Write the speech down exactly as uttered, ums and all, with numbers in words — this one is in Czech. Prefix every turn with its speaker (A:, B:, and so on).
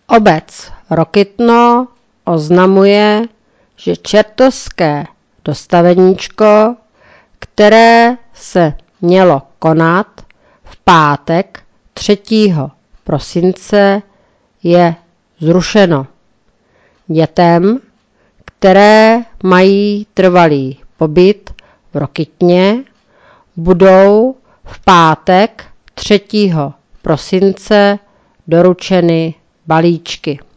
A: Obec Rokytno oznamuje, že čertovské dostaveníčko, které se mělo konat v pátek třetího prosince, je zrušeno. Dětem, které mají trvalý pobyt v Rokytně, budou v pátek třetího prosince doručeny balíčky.